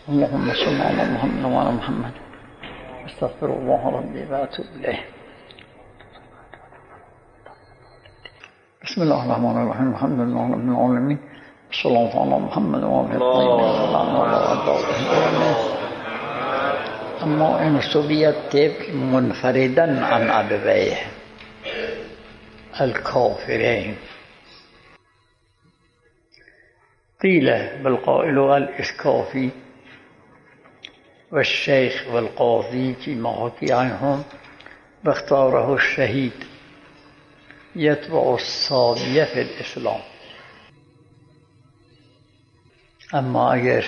اللهم صل على محمد وعلى محمد. استغفر الله ربي واتوب اليه. بسم الله الرحمن الرحيم. الحمد لله رب العالمين. الصلاة على محمد وعلى آله. اما این سویت طفل منفردا عن ابويه الكافرين. قيل بالقائل الإسكافي والشيخ والقاضي فيما حكي عنهم واختاره الشهيد يتبع الصابية في الإسلام. اما اگر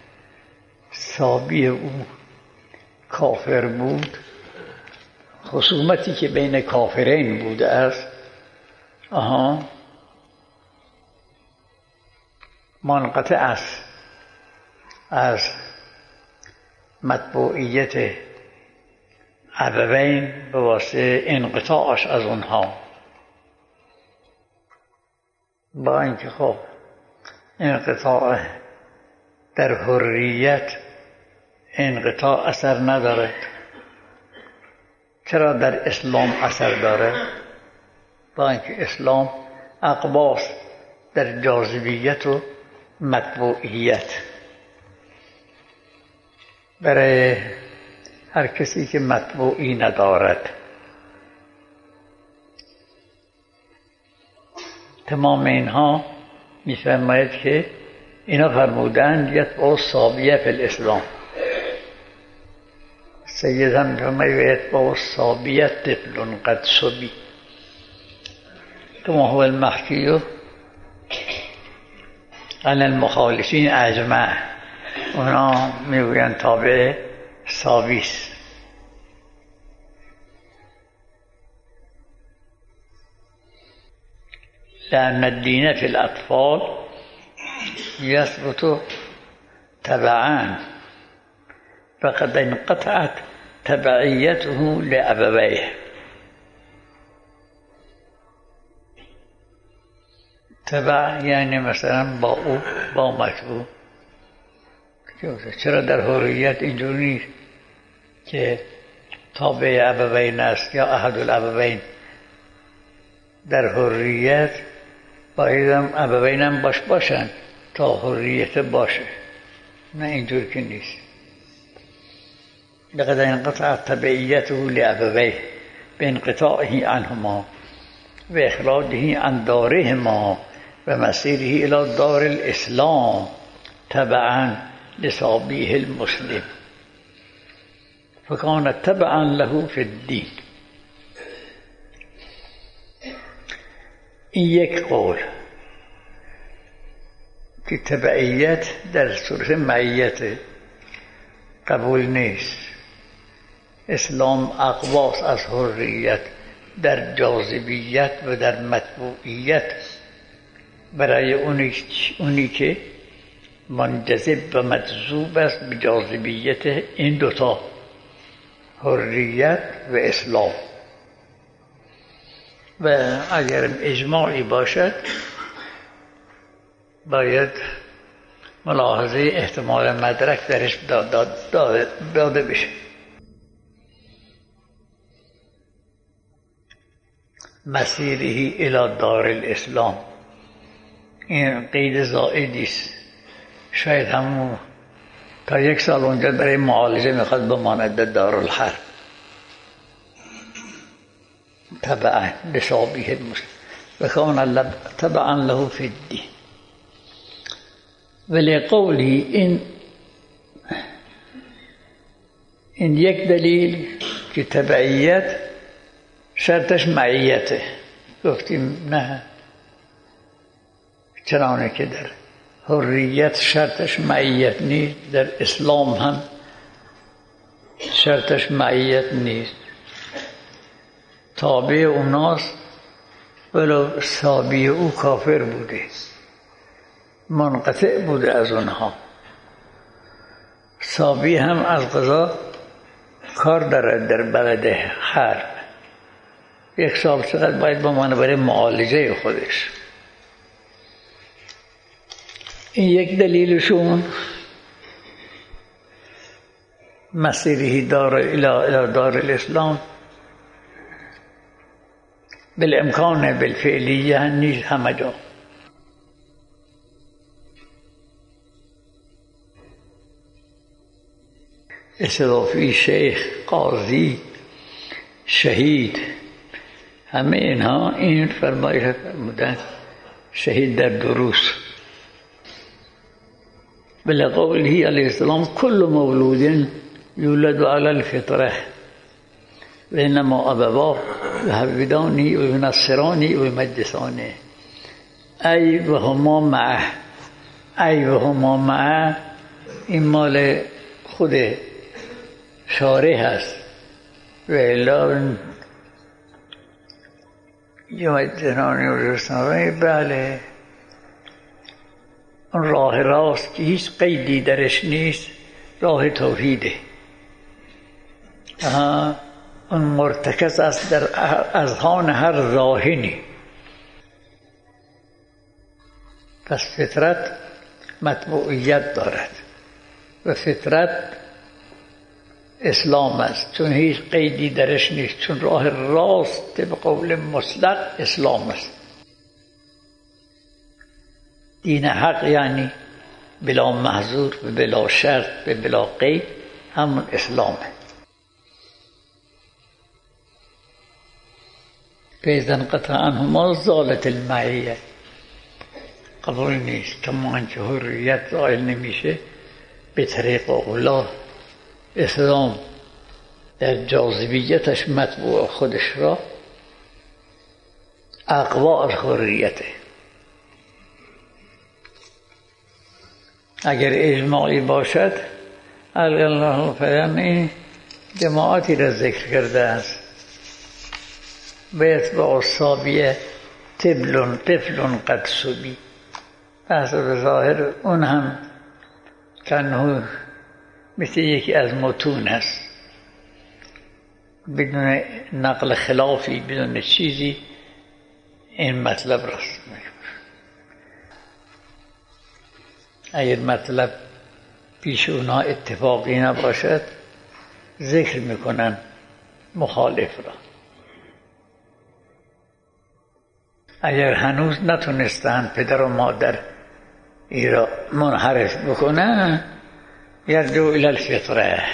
صابی او کافر بود، خصومتی که بین کافرین بوده است منقطع است از مطبوعیت ابوین به واسطه انقطاعش از اونها، با اینکه خب انقطاع در حریت انقطاع اثر نداره، چرا در اسلام اثر داره؟ با اینکه اسلام اقباس در جاذبیت و مطبوعیت. برای هر کسی که مطبوعی ندارد، تمام اینها میفرماید که اینا فرمودند یتبع الصابیه فی الاسلام. سید هم فرماید یتبع الصابیه طفل قد صبی کما هو المحکی عن المخالفین اجمع. اونا میگویند تابع صابیست. لأن الدين في الأطفال يثبت تبعا فقد انقطعت تبعيته لأبويه. تبع یعنی مثلا با او با مطبوع. چرا در حریت اینجور نیست که تابع ابوین است یا احد الابوین؟ در حریت باید هم ابوین هم باشن تا حریت باشه، نه اینجور که نیست. لقد انقطع تبعیته لابویه بانقطاعه عنهما و اخراجه عن دارهما و مسیره الى دار الاسلام تبعا لصابیه المسلم فکان تبعا له فی الدین. این یک قول که تبعیت در صورت معیت قبول نیست. اسلام اقواس از حریت در جاذبیت و در مطبوعیت برای اونی که منجذب و مجذوب است به جاذبیت این دوتا، حریت و اسلام. و اگر اجماعی باشد باید ملاحظه احتمال مدرک درش داده بشه. مسیره الى دار الاسلام این قید زائدی است. شاید همون تا 1 سال اونجا برای معالجه میخواد بماند در دارالحرب. تبعا لصابیه المسلم و کان تبعا له فی الدین. ولی قولی این یک دلیل که تبعیت شرطش معیته. گفتیم نه، چنانه که در حریت شرطش معیت نیست، در اسلام هم شرطش معیت نیست. تابع اوناست ولو صابی او کافر بوده، منقطع بوده از اونها. صابی هم از قضا کار دارد در بلد حرب. 1 سال چقدر باید بمانه برای معالجه خودش. این یک دلیلشون. مسیره دار الى دار الاسلام بالامکان بالفعلیه نیز همه جا. اسرافی، شیخ، قاضی، شهید، همه اینها این فرمایش فرمودن. شهید در دروس بلقوله علیه السلام کل مولود یولد علی الفطره و انما ابواه یهودانی و ینصرانی و یمجسانه ای و هما معه. ای و هما معه این مال خود شارح هست و الا یمجسانی و ینصرانی. بله اون راه راست که هیچ قیدی درش نیست، راه توحیده. اون مرتکز است در اذهان هر راهنی. پس فطرت مطبوعیت دارد و فطرت اسلام است، چون هیچ قیدی درش نیست، چون راه راست به قول مطلق اسلام است. دین حق یعنی بلا محظور و بلا شرط و بلا قید همون اسلامه. فیضن قطع عنهما زالت المعیه. قبول نیست کما اینکه حریت زائل نمیشه به طریق اولا اسلام در جاذبیتش مطبوع خودش را اقوا از حریته. اگر اجماعی باشد الله فرمان این جماعتی را ذکر کرده است. بیت با اصابیه طفل قد سبی. حسب ظاهر اون هم کنه مثل یکی از متون است، بدون نقل خلافی، بدون چیزی این مطلب راست میگه. اگر مطلب پیش اونا اتفاقی نباشد ذکر میکنن مخالف را. اگر هنوز نتونستن پدر و مادر ای را منحرف بکنن یرجو الی الفطره.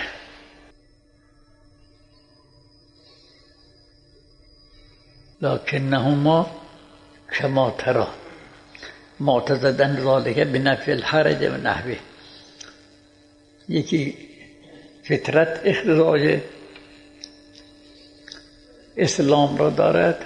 لکنهما کما ترى معتزدن ذالک بنفی الحرج و نحوه. یکی فطرت اخراج اسلام را دارد،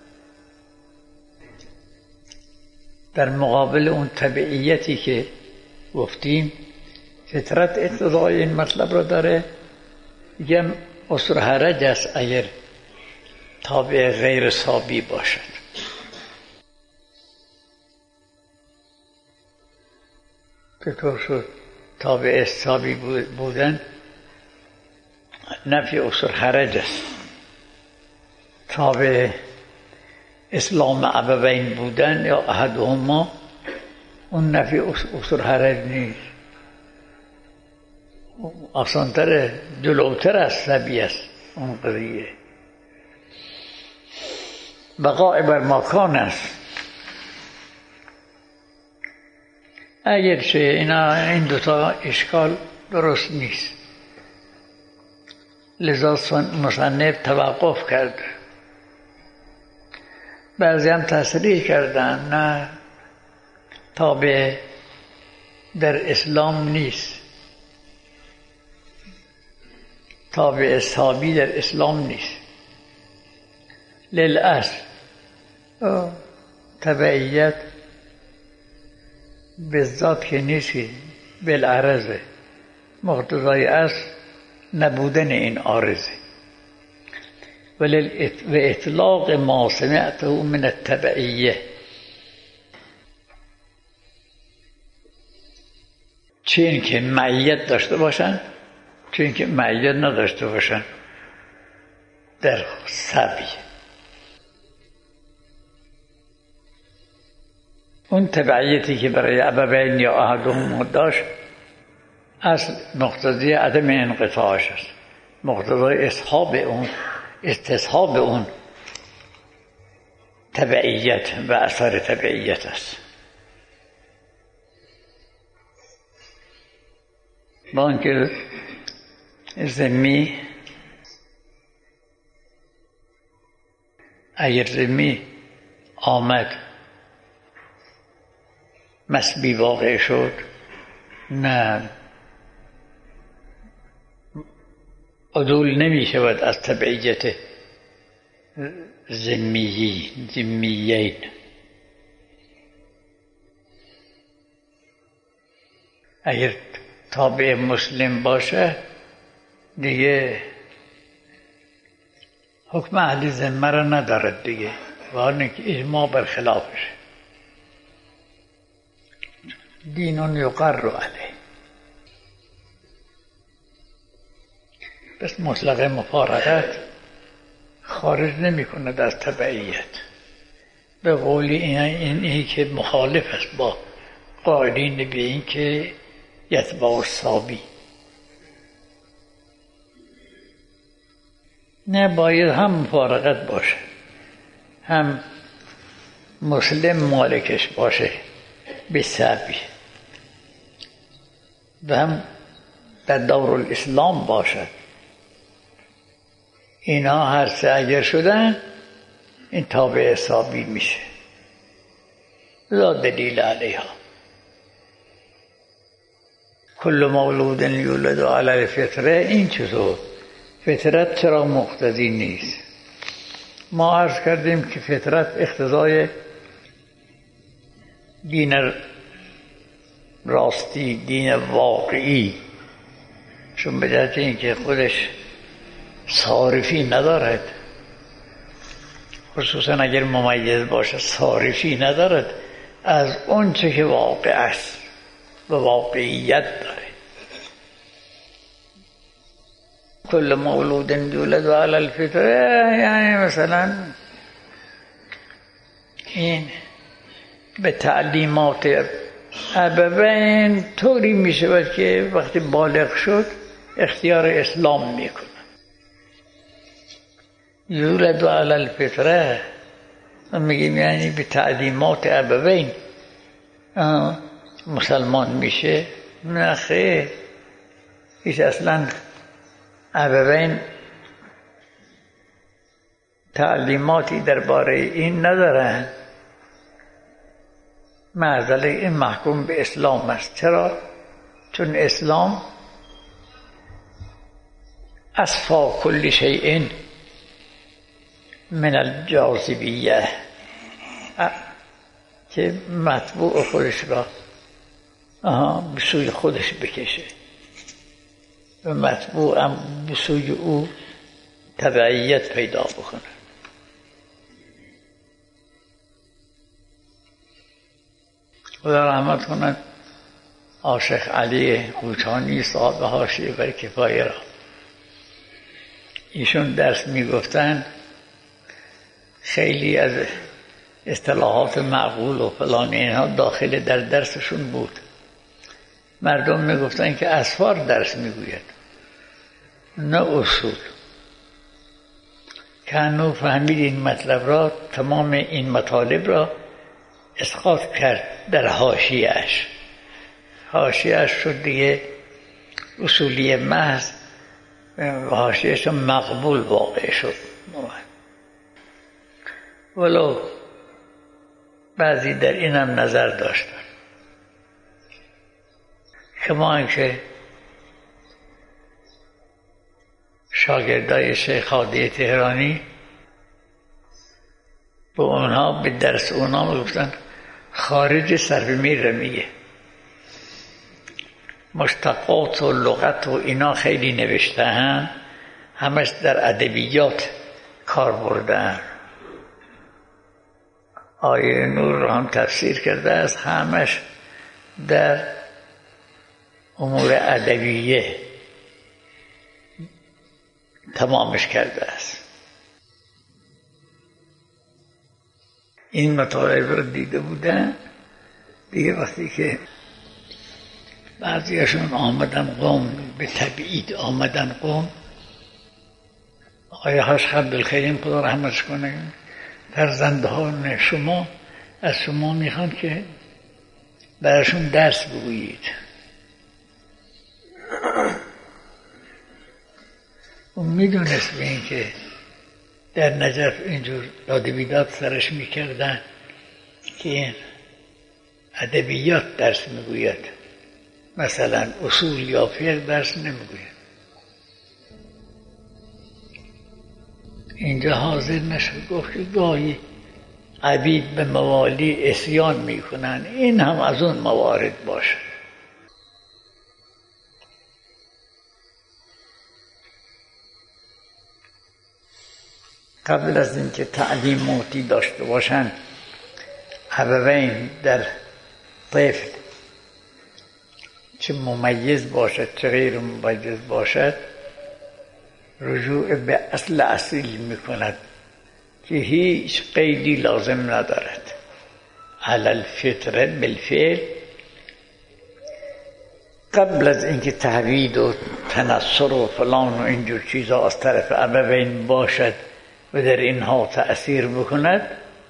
در مقابل اون تبعیتی که گفتیم فطرت اقتضای این مطلب را داره. میگم اصر حرج است اگر تابع غیر صابی باشد. چطور شد؟ تابع صابی بودن نفی اصر حرج است. تابع اسلام ابوین بودن یا احدهما اون نفی اصر حرج نیست. آسانتر جلوتر از صبی است اون قضیه. بقاء بر مکان است. اگرچه این دوتا اشکال درست نیست، لذا مصنف توقف کرد. بعضی هم تصریح کردن نه، تابع در اسلام نیست، تابع صحابی در اسلام نیست. للأصل تبعیت به ذات که نیستی، بالعرضه مقتضای اصل نبودن این عارضه. و اطلاق ما سمعته من التبعیه، چه این که معیت داشته باشن چه این که معیت نداشته باشن در صبی. اون تبعیتی که برای ابوین یا احدهم داشت اصل مقتضی عدم انقطاعش است، مقتضای استصحاب اون تبعیت و اثر تبعیت است. با اینکه ذمی اگر ذمی آمد مسبی واقع شد، نه عدول نمی شود از تبعیت ذمیین. اگر تابع مسلم باشه دیگه حکم اهل ذمه را ندارد دیگه، وانه که اجماع برخلافش. دین یقر علیه. بس مطلق مفارقت خارج نمی کند از تبعیت. به قولی اینی که مخالف است با قائلین به این که یتبع الصابی. نه، باید هم مفارقت باشه، هم مسلم مالکش باشه به صبی، و هم در دور الاسلام باشد. اینا هر سه اگر شدن این تابع صابی میشه، لا دلیل علیها. کل مولود یولد علی الفطره، این چطور؟ فطرت چرا مقتضی نیست؟ ما عرض کردیم که فطرت اقتضای دین راستی، دین واقعی، چون به جهت اینکه خودش صارفی ندارد، خصوصا اگر ممیز باشه صارفی ندارد از اون چه که واقع است و واقعیت داره. کل مولود یولد علی الفطره، یعنی مثلا این به تعلیمات ابوین طوری می شود که وقتی بالغ شد اختیار اسلام می کند. یولد علی الفطره میگیم یعنی به تعلیمات ابوین مسلمان میشه؟ نه خیر، هیچ اصلا ابوین تعلیماتی درباره این ندارن. معذله این محکوم به اسلام است. چرا؟ چون اسلام اصفا کل شیء من الجاذبیه، که مطبوع خودش را به سوی خودش بکشه و مطبوع هم به سوی او تبعیت پیدا بکنه. خدا رحمت کند آشیخ علی قوچانی صاحب حاشیه بر کفایه را، ایشون درس میگفتن، خیلی از اصطلاحات معقول و فلان اینها داخل در درسشون بود. مردم میگفتن که اسفار درس میگوید نه اصول. کانو فهمید این مطلب را، تمام این مطالب را اسقاط کرد در حاشیه‌اش. حاشیه‌اش شد دیگه اصولی محض، حاشیه‌اش مقبول واقع شد. ولو بعضی در این هم نظر داشتن، کما اینکه شاگردای شیخ هادی تهرانی به اونها به درس اونها میگفتن خارج صرف میر میگه، مشتقات و لغت و اینا خیلی نوشته همش در ادبیات کار بردن. آیه نور رو هم تفسیر کرده است، همش در امور ادبیه تمامش کرده است. این مطالب رو دیده بودن دیگه، وقتی که بعضیشون آمدن قم، به تبعید آمدن قم. آقای حاج عبدالکریم خدا رحمتش کنه، فرزندان شما از شما میخوان که براشون درس بگویید. اون میدونست به این که در نجف اینجور داد بیداد سرش میکردن که این ادبیات درس میگوید، مثلا اصول یا فقه درس نمیگوید. اینجا حاضر نشد، گفت که گاهی عبید به موالی عصیان میکنن، این هم از اون موارد باشه. قبل از اینکه تعلیماتی داشته باشند، ابوین در طفل چه ممیز باشد چه غیر ممیز باشد رجوع به اصل اصیل میکند که هیچ قیدی لازم ندارد. علی الفطره بالفعل. قبل از اینکه تهوید و تنصر و فلان و اینجور چیزا از طرف ابوین باشد و در اینها تأثیر بکند،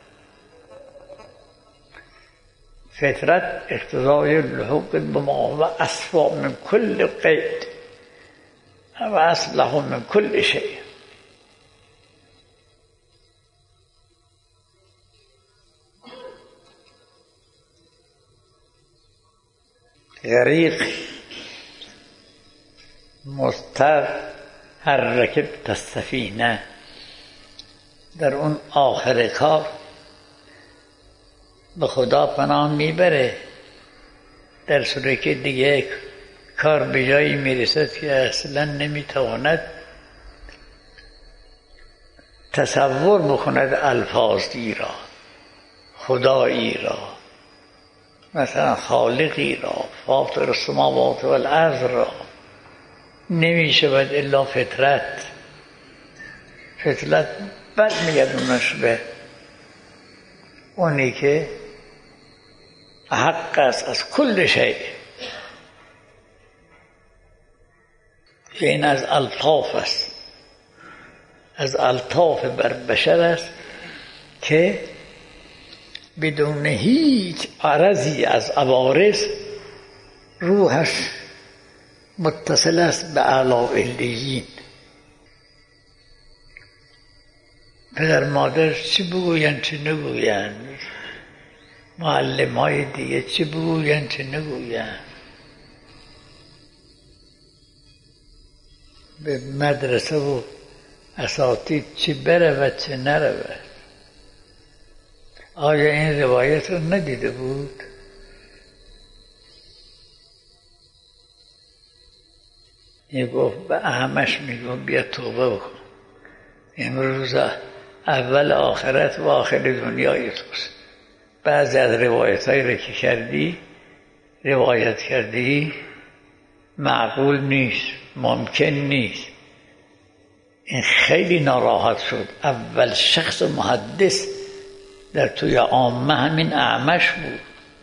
فطرت اقتضای لحوق بما و اصفا من کل قید و اصلح من کل شیء. غریق مضطر هر رکبت السفینه، در اون آخر کار به خدا پناه میبره، در صورتی که دیگه کار به جایی میرسد که اصلا نمیتواند تصور بکند الفاظی را، خدایی را، مثلا خالقی را، فاطر السماوات والارض را، نمیشود الا فطرت. فطرت بد میگردونش به اونی که حق است از کل شیء. این از الطاف است، از الطاف بر بشر است که بدون هیچ عرضی از عوارض روحش متصل است به اعلی علیین. پدر مادر چی بگوین چی نگوین، معلم های دیگه چی بگوین چی نگوین، به مدرسه و اساتید چی بره و چی نره. آیا این روایت رو ندیده بود؟ یه گفت به احمش میگم بیا توبه بکن، امروز اول آخرت و آخر دنیای توست. بعضی از روایت هایی رو که روایت کردی معقول نیست، ممکن نیست. این خیلی ناراحت شد. اول شخص محدث در توی عامه همین اعمش بود.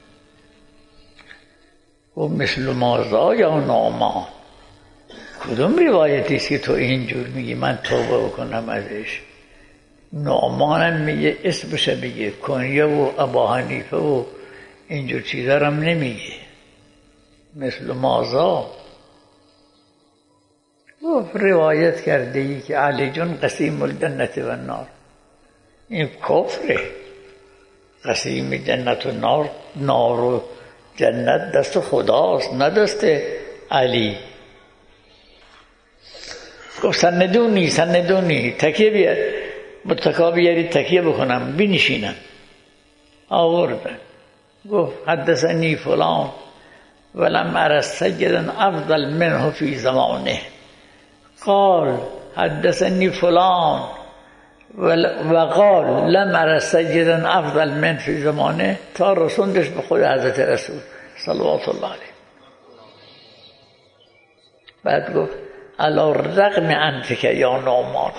و مثل مازا یا نعمان، کدوم روایتی است که تو اینجور میگی من توبه بکنم ازش؟ نعمانم میگه اسمش میگه، کنیه و ابا حنیفه و اینجور چیزا هم نمیگه. مثل مازا گفت روایت کرده ای که علی جون قسیم الجنت و النار. این کفره. قسیم جنت و نار و جنت دست خداست نه دست علی. گفت سندونی تکیه بیار، متکا بیاری تکیه بکنم بنشینم. آوردن. گفت حدثنی فلان ولم ار سیدا افضل منه فی زمانه. قال حدثنی فلان وقال لم ار سیدا افضل من فی زمانه، تا رسوندش به خود حضرت رسول صلوات الله علیه. بعد گفت علی الرغم انفک یا نعمان.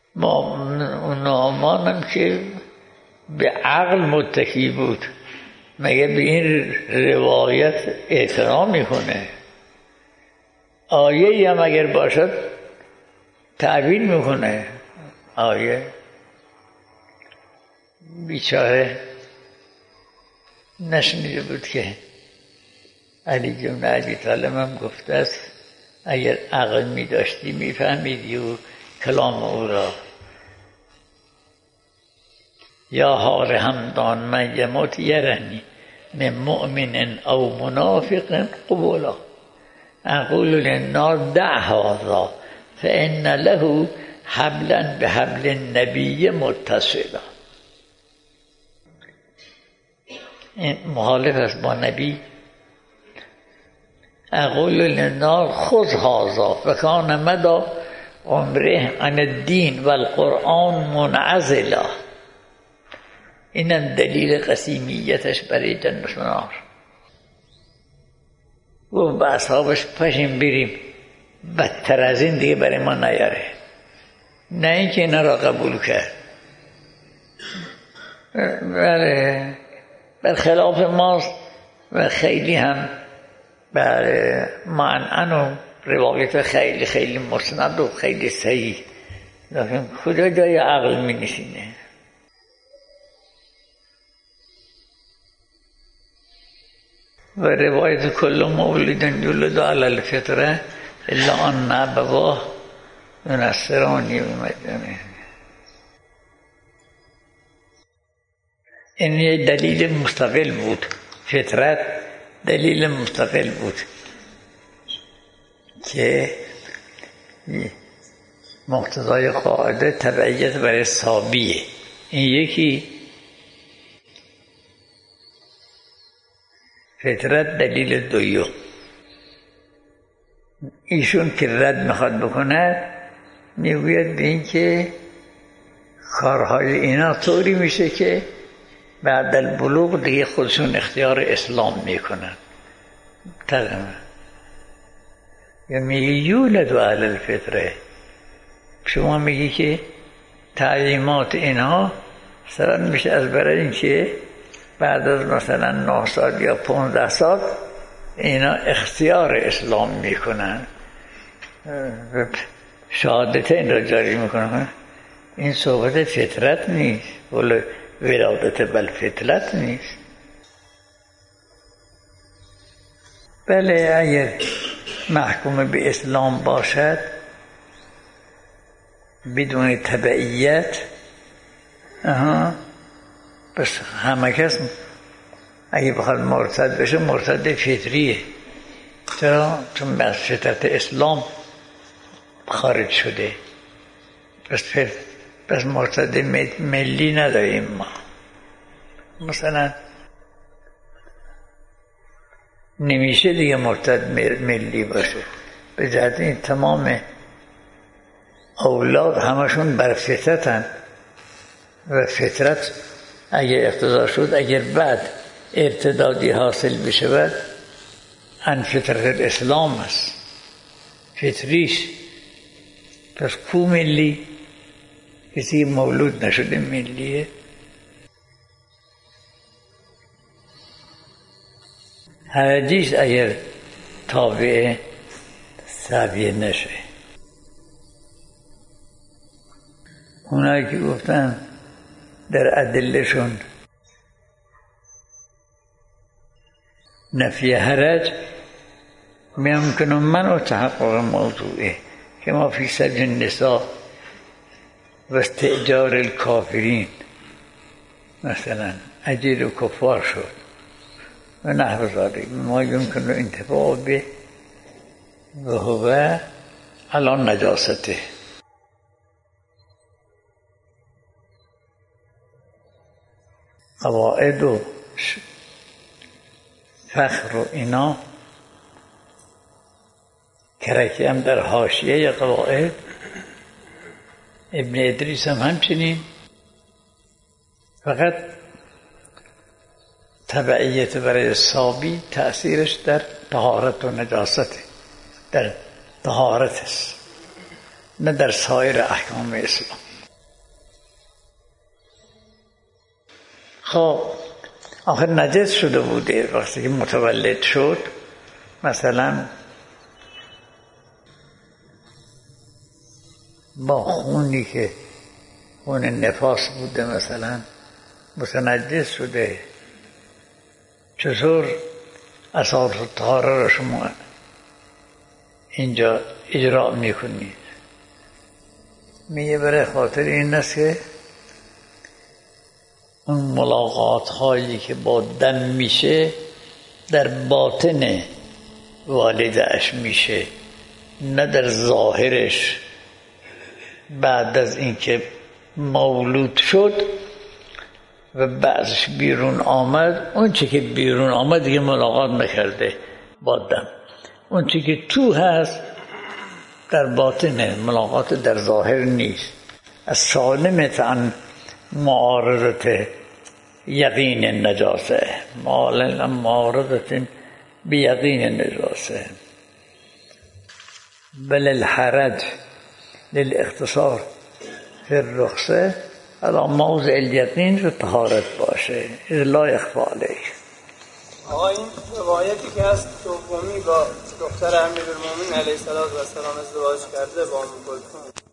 نعمانم که به عقل متکی بود، مگه به این روایت اعتنا میکنه؟ آیه هم اگر باشد تعبیر میکنه. آیه بیچاره نشنیده بود که علی جون ابی طالب هم گفته است اگر عقل می داشتی می فهمیدی و کلام او را. یا حال همدان من یموت یرنی من مؤمن او منافق قبولا اقول للنار دع هذا فان له حبلا بحبل النبی متصلا. این مخالف است با نبی. اقول للنار خذ هذا فکان مدى عمره عن الدین و القرآن منعزلا. اینم دلیل قسیمیتش برای جنت و نار. و به اصحابش پشیم بریم بدتر از این دیگه برای ما نیاره. نه اینکه اینا را قبول کرد، برخلاف ماست و خیلی هم بر معنعن و روایت خیلی خیلی مسند و خیلی صحیح، لیکن کجا جای عقل می نشینه؟ و روایت کل مولود یولد علی الفطره الا ان ابواه ینصرانه و یمجسانه. این یه دلیل مستقل بود. فطرت دلیل مستقل بود که مقتضای قاعده تبعیت برای صابیه. این یکی فطرت دلیل دویو. ایشون که رد میخواد بکنه میگوید به این که کارهای اینا طوری میشه که بعد البلوغ دیگه خودشون اختیار اسلام میکنن. تقریبا یا میگی یولد و علی الفطره. شما میگی که تعلیمات اینها سبب میشه از برای این که بعد از مثلا 9 سال یا 15 سال اینا اختیار اسلام میکنن، شهادتین را جاری میکنن. این صحبت فطرت نیست، ولی ولادت بالفطرت نیست. بله اگر محکوم به اسلام باشد بدون تبعیت، بس همه کس اگه بخواد مرتد بشه مرتد فطریه. چرا؟ چون از فطرت اسلام خارج شده. بس مرتد ملی نداریم ما. مثلا نمیشه دیگه مرتد ملی باشه، به جهت این تمام اولاد همشون بر فطرتن و فطرت اگر اقتضا شد، اگر بعد ارتدادی حاصل بشه ان فطرت اسلام است، فطریش. پس کو ملی؟ کسی مولود نشده ملیه. حرجیش اگر تابع سبیه نشه. اونایی که گفتن در ادلهشون نفی حرج میمکن من تحقق موضوعه که ما فی سجن النساء و استئجار الکافرین مثلا اجیر کفار شد و نحو ذلك ما يمكن الانتفاع به وهو على نجاسته. قواعد و فخر و اینا کرکی هم در حاشیه قواعد. ابن ادریس هم همچنین. فقط تبعیت برای صابی تأثیرش در طهارت و نجاسته، در طهارت است، نه در سایر احکام اسلام. خب آخر نجس شده بوده. وقتی که متولد شد مثلا با خونی که خون نفاس بوده مثلا متنجس شده، چطور اساس الطهاره را شما اینجا اجرا میکنید؟ میگه برای خاطر این است که اون ملاقات هایی که با دم میشه در باطن والده‌اش میشه، نه در ظاهرش. بعد از اینکه مولود شد و بعضش بیرون آمد، اون چی که بیرون آمد دیگه ملاقات نکرده با دم. اون چی که تو هست در باطنه، ملاقات در ظاهر نیست. از سالمت عن معارضت یقین النجاسه، معارضت بیقین النجاسه، بل الحرج للاختصار فی الرخصه علی موضع الیقین رو طهارت باشه، اذ لا یخفی علیک. آقا این روایتی که هست دومی با دختر امیرالمومنین علیه السلام ازدواج کرده با ام کلثوم،